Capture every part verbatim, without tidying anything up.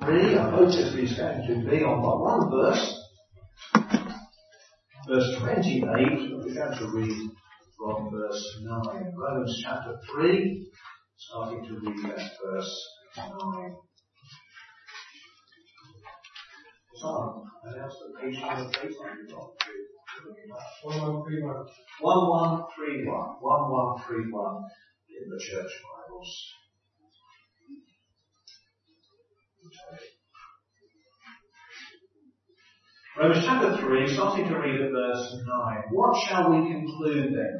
three. Our focus is going to be on but one verse, verse twenty-eight. We're going to read from verse nine. Romans chapter three, starting to read at verse nine. So, announce the page number, please. one one three one. one one three one. one one three one in the church Bibles. Romans chapter three, starting to read at verse nine. What shall we conclude then?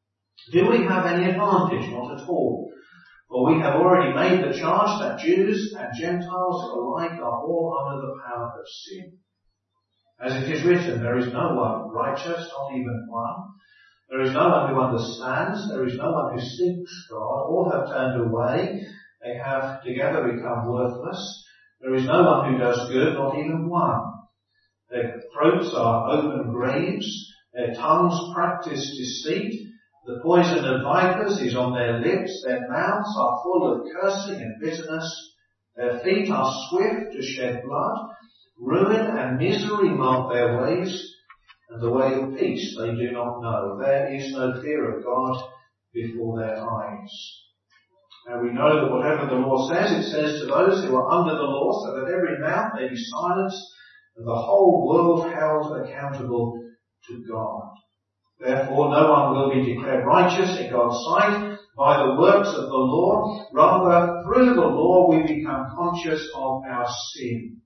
Do we have any advantage? Not at all. For we have already made the charge that Jews and Gentiles alike are all under the power of sin. As it is written, there is no one righteous, not even one. There is no one who understands. There is no one who seeks God. All have turned away. They have together become worthless. There is no one who does good, not even one. Their throats are open graves. Their tongues practice deceit. The poison of vipers is on their lips. Their mouths are full of cursing and bitterness. Their feet are swift to shed blood. Ruin and misery mark their ways, and the way of peace they do not know. There is no fear of God before their eyes. And we know that whatever the law says, it says to those who are under the law, so that every mouth may be silenced, and the whole world held accountable to God. Therefore, no one will be declared righteous in God's sight by the works of the law. Rather, through the law we become conscious of our sin.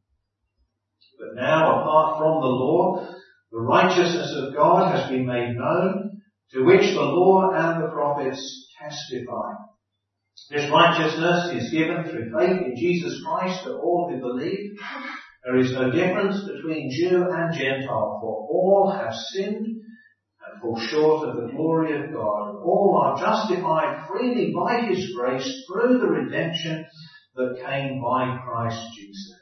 But now, apart from the law, the righteousness of God has been made known, to which the law and the prophets testify. This righteousness is given through faith in Jesus Christ to all who believe. There is no difference between Jew and Gentile, for all have sinned and fall short of the glory of God. All are justified freely by His grace through the redemption that came by Christ Jesus.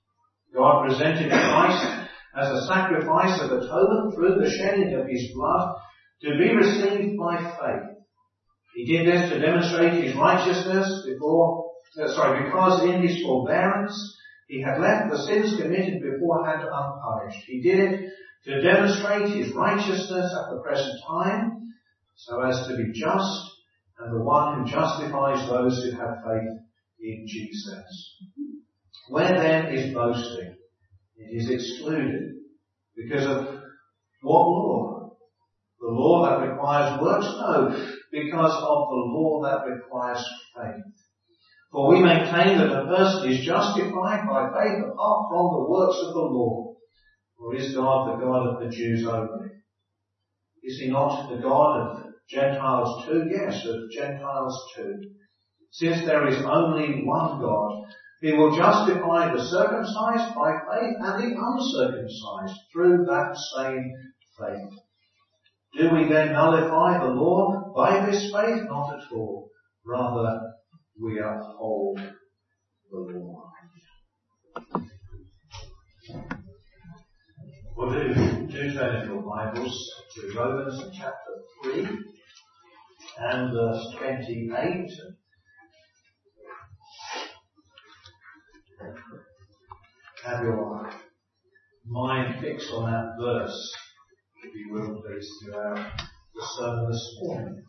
God presented Christ as a sacrifice of atonement through the shedding of His blood to be received by faith. He did this to demonstrate His righteousness before, uh, sorry, because in His forbearance He had left the sins committed beforehand unpunished. He did it to demonstrate His righteousness at the present time, so as to be just and the one who justifies those who have faith in Jesus. Where then is boasting? It is excluded. Because of what law? The law that requires works? No, because of the law that requires faith. For we maintain that a person is justified by faith apart from the works of the law. Or is God the God of the Jews only? Is He not the God of Gentiles too? Yes, of Gentiles too. Since there is only one God, He will justify the circumcised by faith and the uncircumcised through that same faith. Do we then nullify the law by this faith? Not at all. Rather, we uphold the law. Well, do, do turn in your Bibles to Romans chapter three and verse twenty-eight. Have your mind fixed on that verse, if you will, please, throughout the sermon this morning.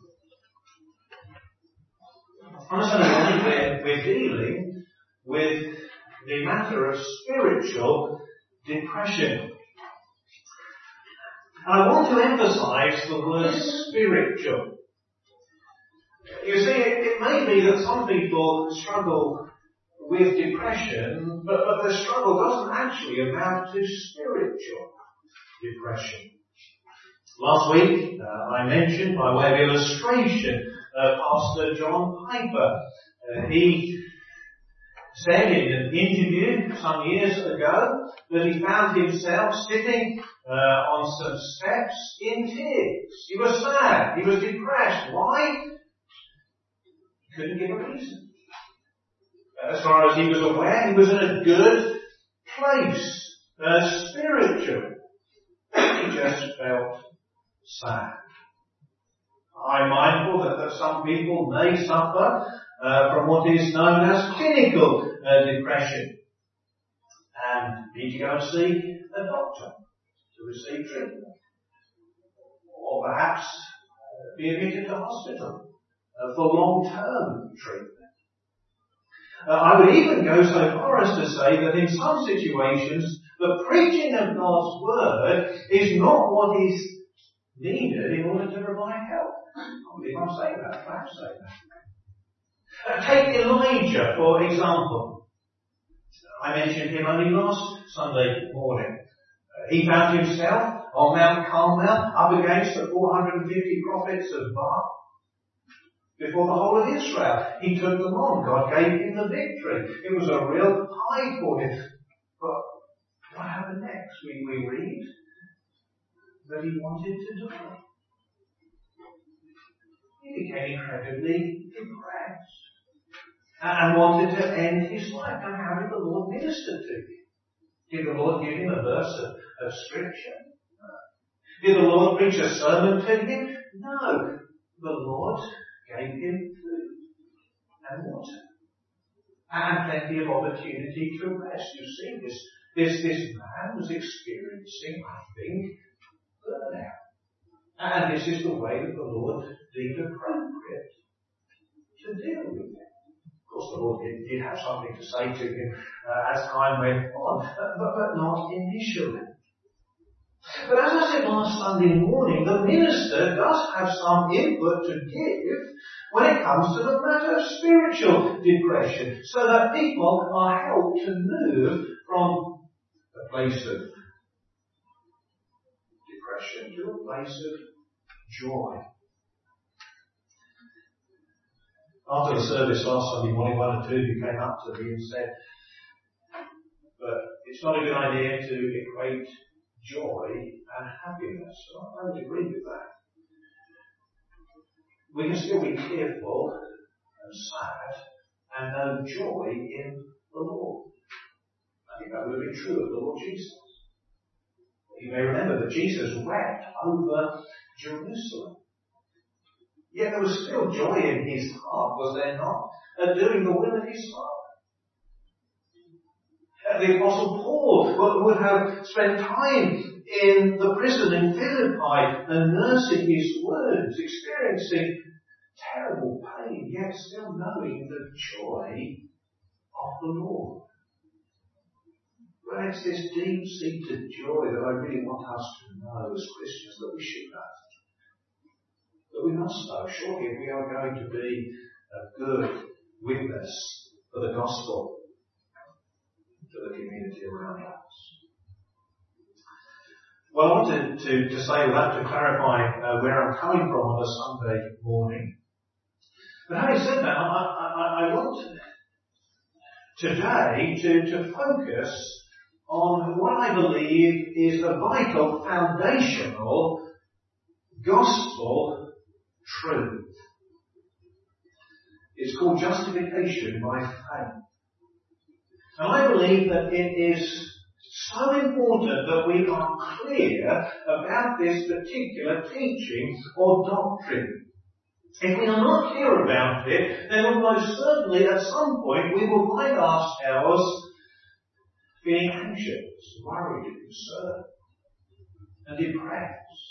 Understandably, we're, we're dealing with the matter of spiritual depression. And I want to emphasize the word spiritual. You see, it, it may be that some people struggle with depression, but, but the struggle doesn't actually amount to spiritual depression. Last week, uh, I mentioned, by way of illustration, uh, Pastor John Piper. Uh, he said in an interview some years ago that he found himself sitting uh, on some steps in tears. He was sad. He was depressed. Why? He couldn't give a reason. As far as he was aware, he was in a good place, uh, spiritual. He just felt sad. I'm mindful that, that some people may suffer uh, from what is known as clinical uh, depression. and need to go and see a doctor to receive treatment. Or perhaps be admitted to hospital uh, for long-term treatment. Uh, I would even go so far as to say that in some situations, the preaching of God's Word is not what is needed in order to provide help. I believe I'm saying that, perhaps saying that. Uh, take Elijah, for example. I mentioned him only last Sunday morning. Uh, he found himself on Mount Carmel up against the four hundred fifty prophets of Baal. Before the whole of Israel, he took them on. God gave him the victory. It was a real high for him. But what happened next? We, we read that he wanted to die. He became incredibly depressed and wanted to end his life. Now, how did the Lord minister to him? Did the Lord give him a verse of, of Scripture? No. Did the Lord preach a sermon to him? No. The Lord gave him food and water and plenty of opportunity to rest. You see, this, this, this man was experiencing, I think, burnout. And this is the way that the Lord deemed appropriate to deal with him. Of course, the Lord did, did have something to say to him uh, as time went on, but, but not initially. But as I said last Sunday morning, the minister does have some input to give when it comes to the matter of spiritual depression, so that people are helped to move from a place of depression to a place of joy. After the service last Sunday morning, one or two of you came up to me and said, but it's not a good idea to equate joy and happiness. Well, I would agree with that. We can still be tearful and sad and know joy in the Lord. I think that would be true of the Lord Jesus. You may remember that Jesus wept over Jerusalem. Yet there was still joy in his heart, was there not, at doing the will of his Father. The Apostle Paul would have spent time in the prison in Philippi and nursing his wounds, experiencing terrible pain, yet still knowing the joy of the Lord. Well, it's this deep-seated joy that I really want us to know as Christians, that we should know. That we must know, surely, if we are going to be a good witness for the gospel to the community around us. Well, I wanted to, to say that to clarify uh, where I'm coming from on a Sunday morning. But having said that, I, I, I want today to, to focus on what I believe is a vital, foundational gospel truth. It's called justification by faith. And I believe that it is so important that we are clear about this particular teaching or doctrine. If we are not clear about it, then almost certainly at some point we will find ourselves feeling anxious, worried, concerned, and depressed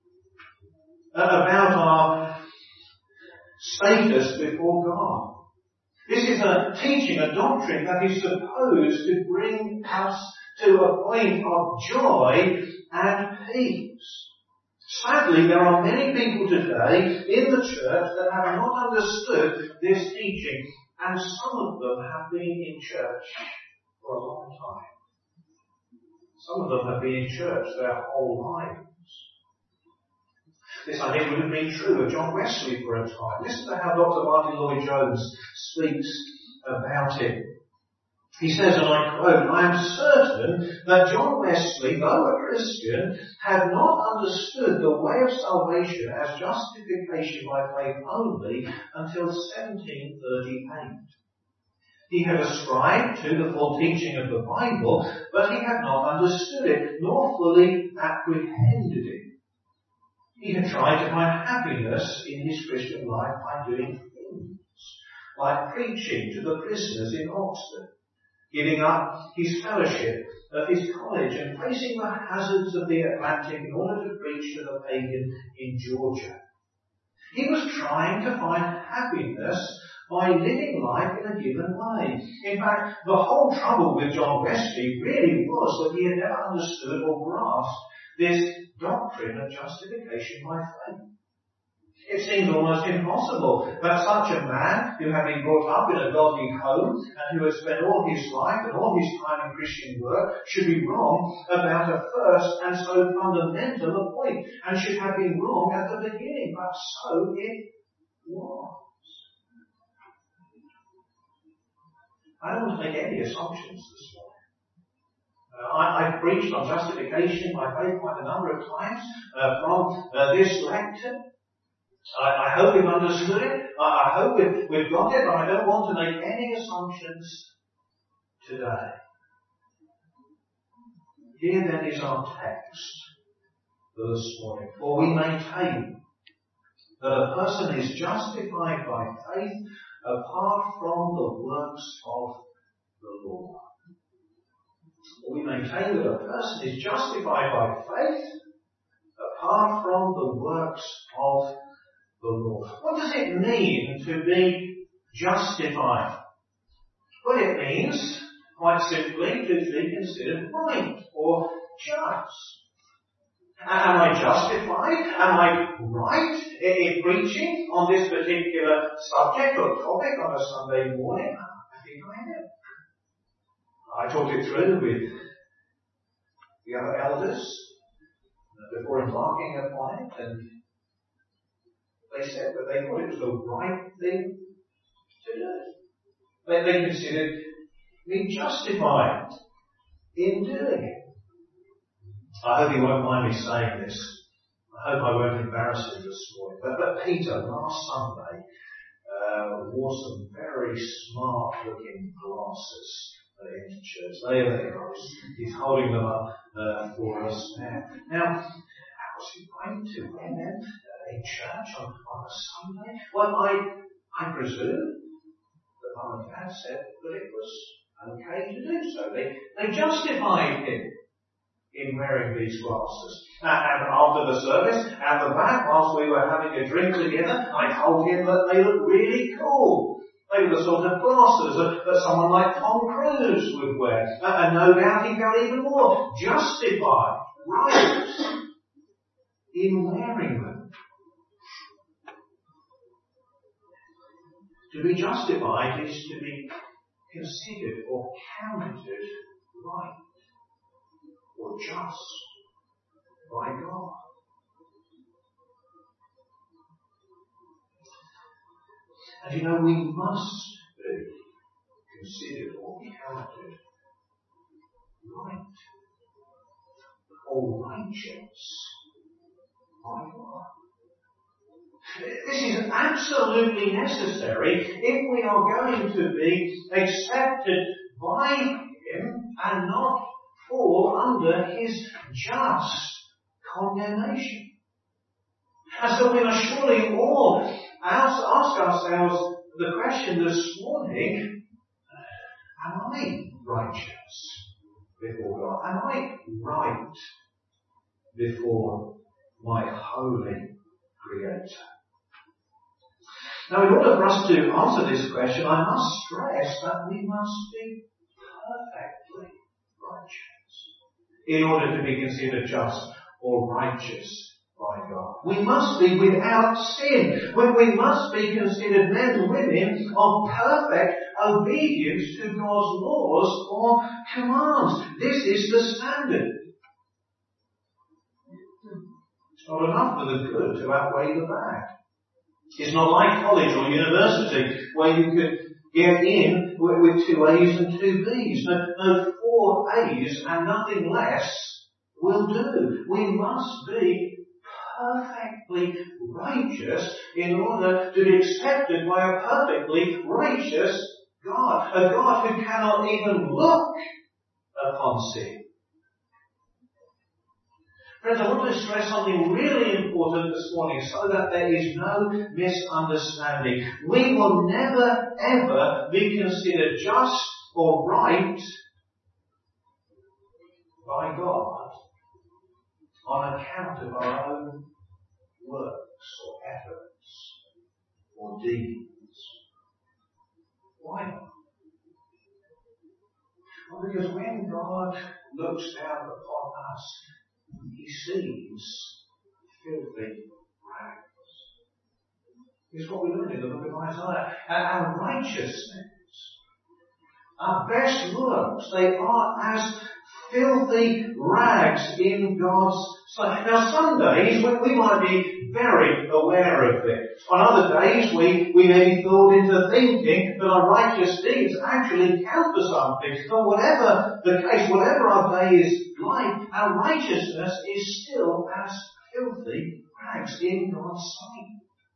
about our status before God. This is a teaching, a doctrine that is supposed to bring us to a point of joy and peace. Sadly, there are many people today in the church that have not understood this teaching, and some of them have been in church for a long time. Some of them have been in church their whole lives. This, I think, would have been true of John Wesley for a time. Listen to how Doctor Martin Lloyd-Jones speaks about it. He says, and I quote, "I am certain that John Wesley, though a Christian, had not understood the way of salvation as justification by faith only until seventeen thirty-eight. He had ascribed to the full teaching of the Bible, but he had not understood it, nor fully apprehended it. He had tried to find happiness in his Christian life by doing things, like preaching to the prisoners in Oxford, giving up his fellowship of his college and facing the hazards of the Atlantic in order to preach to the pagan in Georgia. He was trying to find happiness by living life in a given way. In fact, the whole trouble with John Wesley really was that he had never understood or grasped this doctrine of justification by faith. It seemed almost impossible that such a man who had been brought up in a godly home and who had spent all his life and all his time in Christian work should be wrong about a first and so fundamental a point, and should have been wrong at the beginning, but so it was. I don't want to make any assumptions this morning. Uh, I, I've preached on justification by faith quite a number of times uh, from uh, this lecture. I, I hope we've understood it. I, I hope we've, we've got it, but I don't want to make any assumptions today. Here then is our text for this morning. For we maintain that a person is justified by faith apart from the works of the law. We maintain that a person is justified by faith apart from the works of the law. What does it mean to be justified? Well, it means, quite simply, to be considered right or just. Am I justified? Am I right in preaching on this particular subject or topic on a Sunday morning? I think I am. I talked it through with the other elders before embarking upon it, and they said that they thought it was the right thing to do. They, they considered me justified in doing it. I hope you won't mind me saying this. I hope I won't embarrass you this morning. But, but Peter, last Sunday, uh, wore some very smart-looking glasses uh, into church. There they are. He's holding them up uh, for us now. Now, how was he going to wear them uh, in church on, on a Sunday? Well, I, I presume that Mum and Dad said that it was okay to do so. They, they justified him in wearing these glasses. Uh, and after the service, at the back, whilst we were having a drink together, I told him that they looked really cool. They were the sort of glasses that, that someone like Tom Cruise would wear. Uh, and no doubt he felt even more justified, right, in wearing them. To be justified is to be considered or counted right or just by God. And you know, we must be considered or counted right or righteous by God. This is absolutely necessary if we are going to be accepted by Him and not fall under His just condemnation. And so we must surely all ask, ask ourselves the question this morning, am I righteous before God? Am I right before my holy Creator? Now, in order for us to answer this question, I must stress that we must be perfectly righteous in order to be considered just or righteous by God. We must be without sin. We must be considered men and women of perfect obedience to God's laws or commands. This is the standard. It's not enough for the good to outweigh the bad. It's not like college or university where you could get in with two A's and two B's. No, no, four A's and nothing less will do. We must be perfectly righteous in order to be accepted by a perfectly righteous God. A God who cannot even look upon sin. Friends, I want to stress something really important this morning so that there is no misunderstanding. We will never ever be considered just or right by God on account of our own works or efforts or deeds. Why not? Well, because when God looks down upon us, He sees filthy rags. It's what we learn in the book of Isaiah. Our righteousness, our best works, they are as filthy rags in God's sight. Now, some days we, we might be very aware of it. On other days we, we may be fooled into thinking that our righteous deeds actually count for something. But whatever the case, whatever our day is like, our righteousness is still as filthy rags in God's sight.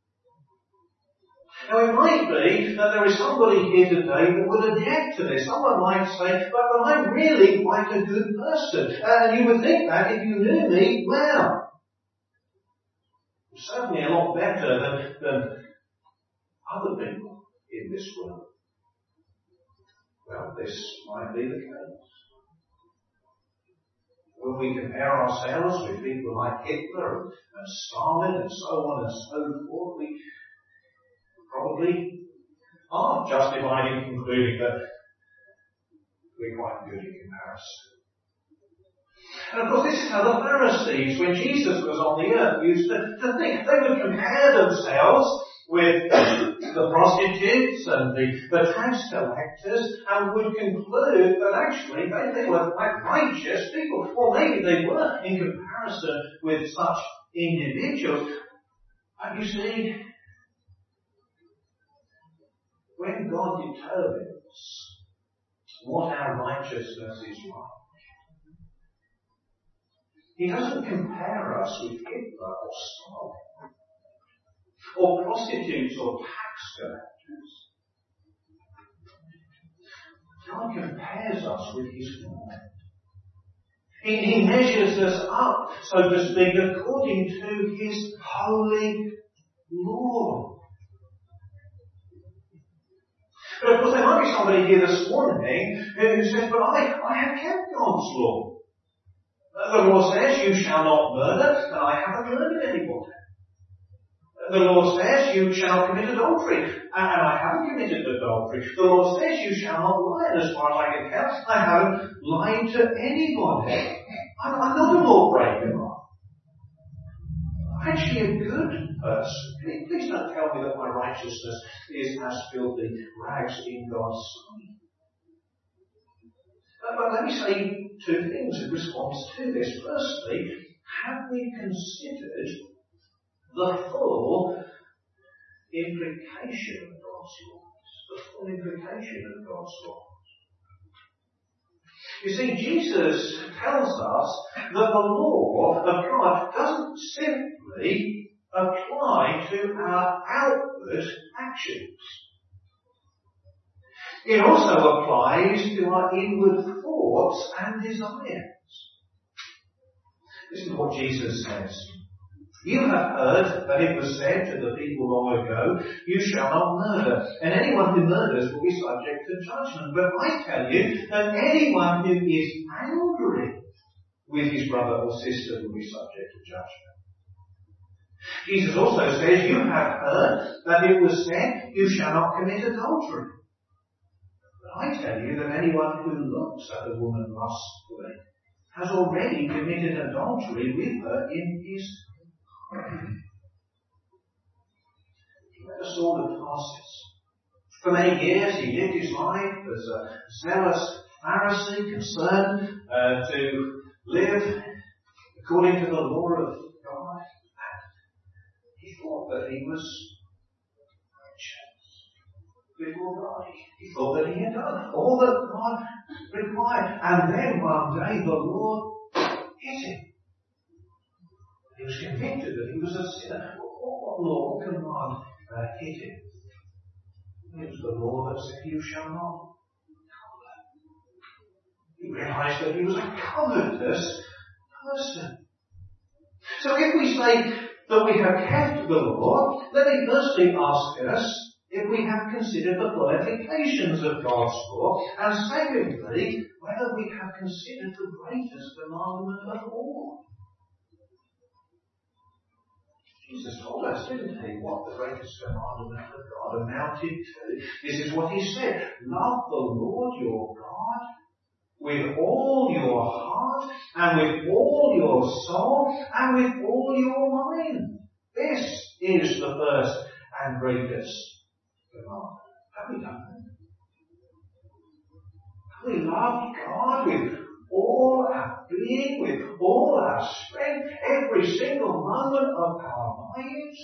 Now it might be that there is somebody here today that would object to this. Someone might say, but, but I'm really quite a good person. And you would think that if you knew me well. Certainly a lot better than, than other people in this world. Well, this might be the case. When we compare ourselves with people like Hitler and Stalin and so on and so forth, we probably are justified in concluding that we're quite good in comparison. And of course this is how the Pharisees, when Jesus was on the earth, used to, to think. They would compare themselves with the prostitutes and the, the tax collectors and would conclude that actually they, they were quite righteous people. Or maybe they were in comparison with such individuals. And you see, when God determines what our righteousness is like, He doesn't compare us with Hitler or Stalin, or prostitutes or tax collectors. God compares us with His law. He, he measures us up, so to speak, according to His holy law. But of course there might be somebody here this morning who says, but I, I have kept God's law. The law says you shall not murder, and I haven't murdered anybody. The law says you shall commit adultery, and I haven't committed adultery. The law says you shall not lie, and as far as I can tell, I haven't lied to anybody. I'm, I'm not a lawbreaker. I'm actually a good person. Please, please don't tell me that my righteousness is as filthy rags in God's sight. But, but let me say two things in response to this. Firstly, have we considered the full implication of God's laws? The full implication of God's laws. You see, Jesus tells us that the law of God doesn't simply apply to our outward actions. It also applies to our inward thoughts and desires. Listen to what Jesus says. You have heard that it was said to the people long ago, you shall not murder, and anyone who murders will be subject to judgment. But I tell you that anyone who is angry with his brother or sister will be subject to judgment. Jesus also says, you have heard that it was said, you shall not commit adultery. But I tell you that anyone who looks at a woman lustfully has already committed adultery with her in his heart. Let us all of Tarsus. For many years he lived his life as a zealous Pharisee concerned uh, to live according to the law of God. He thought that he was righteous before God. He thought that he had done all that God required. And then one day the Lord hit him. He was convicted that he was a sinner. What law can God uh, hit him? It was the law that said, you shall not covet. He realized that he was a covetous person. So if we say that we have kept the law, let me firstly ask us, if we have considered the qualifications of God's law, and secondly, whether we have considered the greatest commandment of all. Jesus told us, didn't he, what the greatest commandment of God amounted to? This is what he said: love the Lord your God with all your heart, and with all your soul, and with all your mind. This is the first and greatest commandment. Have we done that? Have we loved God with all our being, with all our strength, every single moment of our lives?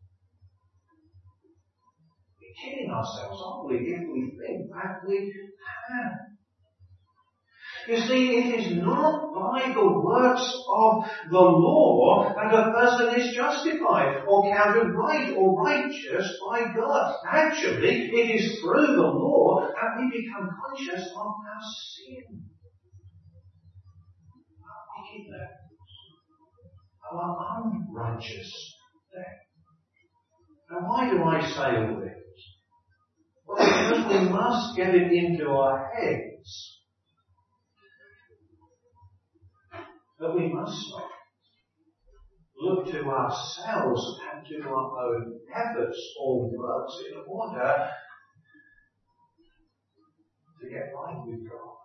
We're kidding ourselves, aren't we, if we think that we have? You see, it is not by the works of the law that a person is justified or counted right or righteous by God. Actually, it is through the law that we become conscious of our sin, our wickedness, our unrighteousness. Now, why do I say all this? Well, because we must get it into our heads that we must not look to ourselves and to our own efforts or works in order to get right with God.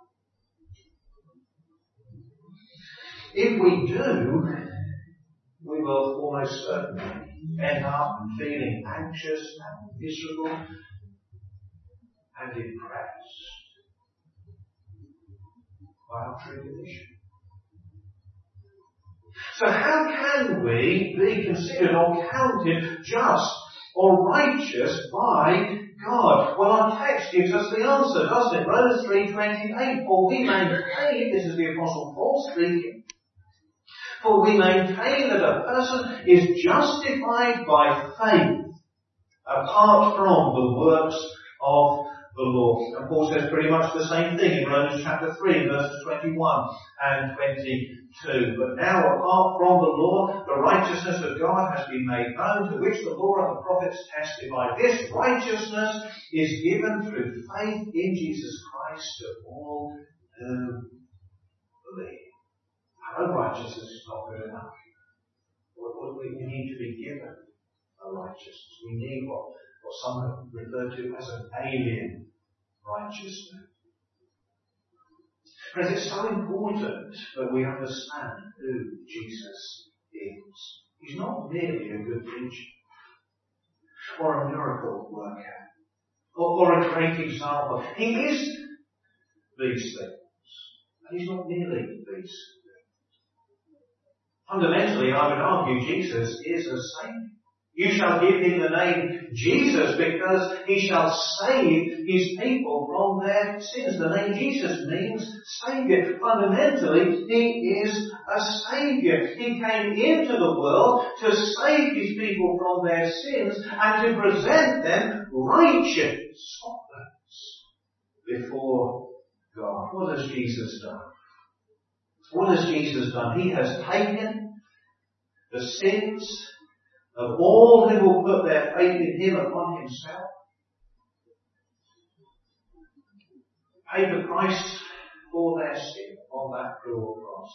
If we do, we will almost certainly end up feeling anxious and miserable and depressed by our true condition. So how can we be considered or counted just or righteous by God? Well, our text gives us the answer, doesn't it? Romans three twenty-eight. For we maintain, this is the Apostle Paul speaking, for we maintain that a person is justified by faith apart from the works of the law. And Paul says pretty much the same thing in Romans chapter three, verses twenty-one and twenty-two. But now, apart from the law, the righteousness of God has been made known, to which the law and the prophets testify. This righteousness is given through faith in Jesus Christ to all who believe. Our own righteousness is not good enough. We need to be given a righteousness. We need what, what some have referred to as an alien righteousness. Friends, it's so important that we understand who Jesus is. He's not merely a good preacher, or a miracle worker, or, or a great example. He is these things, and he's not merely these things. Fundamentally, I would argue Jesus is a Saviour. You shall give him the name Jesus because he shall save his people from their sins. The name Jesus means Saviour. Fundamentally, he is a Saviour. He came into the world to save his people from their sins and to present them righteous before God. What has Jesus done? What has Jesus done? He has taken the sins of all who will put their faith in him upon himself, paid the price for their sin on that cruel cross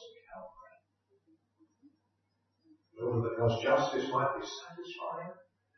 of Calvary, in order that God's justice might be satisfied,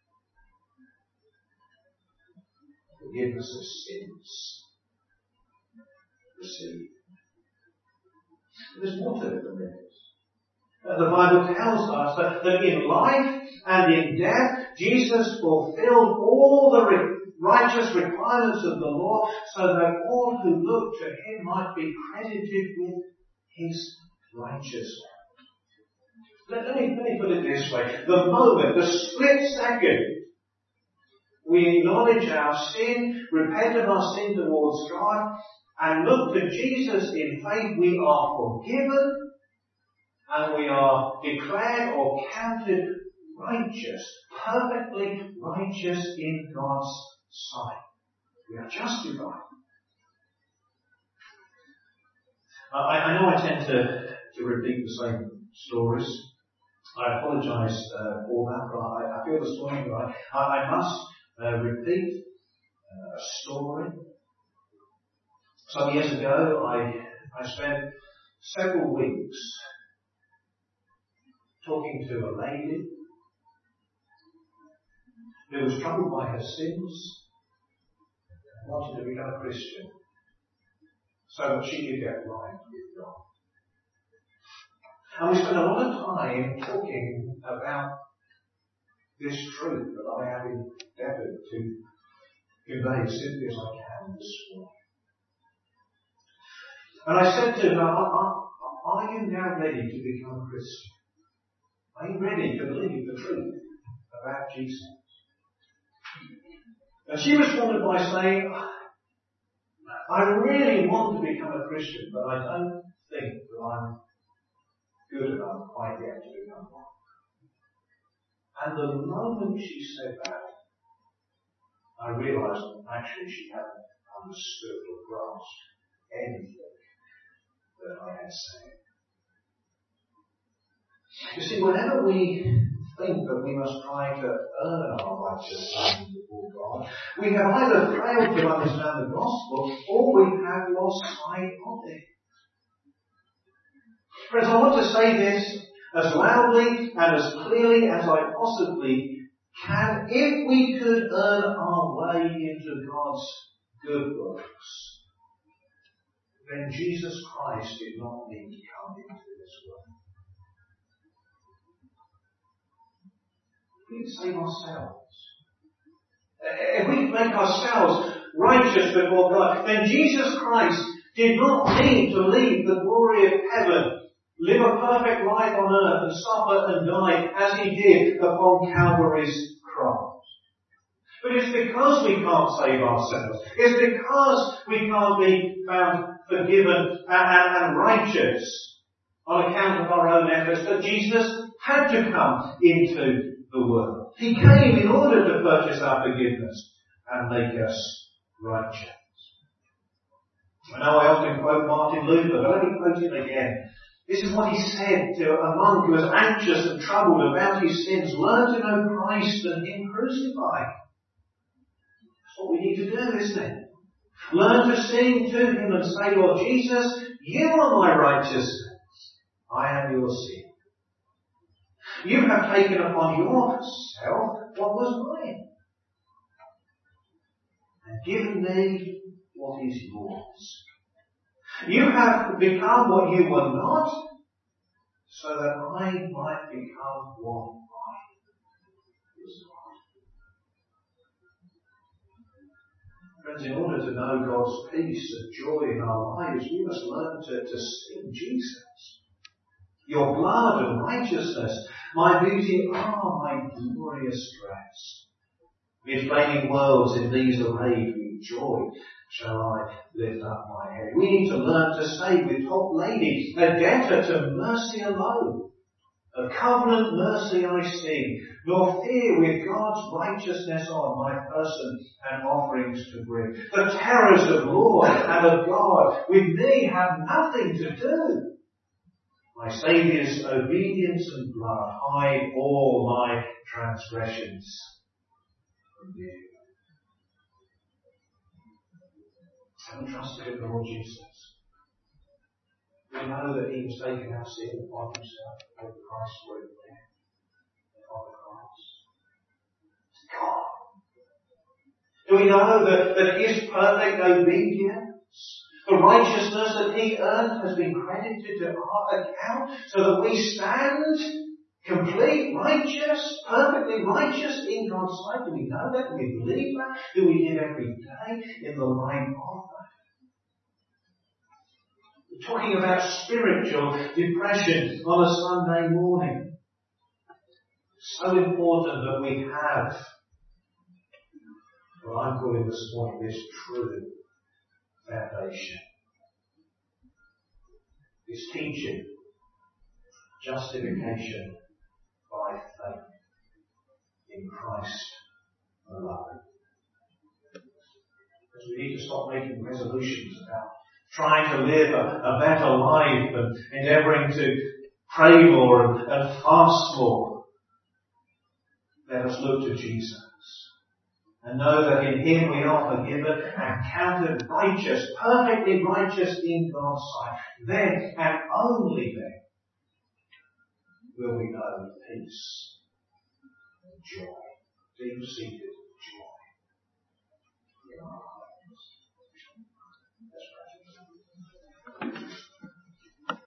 forgiveness of sins received. There's more to it than this. The Bible tells us that, that in life and in death, Jesus fulfilled all the re- righteous requirements of the law so that all who look to him might be credited with his righteousness. Let, let, me, let me put it this way. The moment, the split second, we acknowledge our sin, repent of our sin towards God, and look to Jesus in faith, we are forgiven, and we are declared or counted righteous, perfectly righteous in God's sight. We are justified. Uh, I, I know I tend to, to repeat the same stories. I apologise uh, for that, but I, I feel this morning that I, I must uh, repeat uh, a story. Some years ago, I, I spent several weeks talking to a lady who was troubled by her sins and wanted to become a Christian so that she could get right with God. And we spent a lot of time talking about this truth that I have endeavoured to convey as simply as I can this morning. And I said to her, are, are you now ready to become a Christian? Are you ready to believe the truth about Jesus? And she responded by saying, I really want to become a Christian, but I don't think that I'm good enough quite yet to become one. And the moment she said that, I realised that actually she hadn't understood or grasped anything that I had said. You see, whenever we think that we must try to earn our righteousness before God, we have either failed to understand the gospel or we have lost sight of it. Friends, I want to say this as loudly and as clearly as I possibly can. If we could earn our way into God's good works, then Jesus Christ did not need to come into this world. We can save ourselves. If we make ourselves righteous before God, then Jesus Christ did not need to leave the glory of heaven, live a perfect life on earth and suffer and die as he did upon Calvary's cross. But it's because we can't save ourselves. It's because we can't be found forgiven and, and righteous on account of our own efforts that Jesus had to come into the world. He came in order to purchase our forgiveness and make us righteous. I know I often quote Martin Luther, but let me quote him again. This is what he said to a monk who was anxious and troubled about his sins. Learn to know Christ and him crucified. That's what we need to do, isn't it? Learn to sing to him and say, Lord Jesus, you are my righteousness. I am your sin. You have taken upon yourself what was mine and given me what is yours. You have become what you were not so that I might become what I was not. Friends, in order to know God's peace and joy in our lives, we must learn to, to sing Jesus. Your blood and righteousness, my beauty are my glorious dress. Mid flaming worlds in these arrayed with joy shall I lift up my head. We need to learn to say with Top Lady, a debtor to mercy alone. A covenant mercy I sing, nor fear with God's righteousness on my person and offerings to bring. The terrors of law and of God with me have nothing to do. My Saviour's obedience and blood hide all my transgressions from you. Haven't trusted in the Lord Jesus. We know that he has taken our sin upon himself to pay the price for it there upon the cross. It's God. Do we know that, that his perfect obedience, the righteousness that he earned, has been credited to our account so that we stand complete, righteous, perfectly righteous in God's sight? Do we know that? Do we believe that? Do we live every day in the light of that? We're talking about spiritual depression on a Sunday morning. So important that we have what I'm calling this morning this true foundation. This teaching, justification by faith in Christ alone. Because we need to stop making resolutions about trying to live a, a better life and endeavouring to pray more and, and fast more. Let us look to Jesus. and know that in Him we are forgiven and counted righteous, perfectly righteous in God's sight, then and only then will we know peace and joy, deep-seated joy.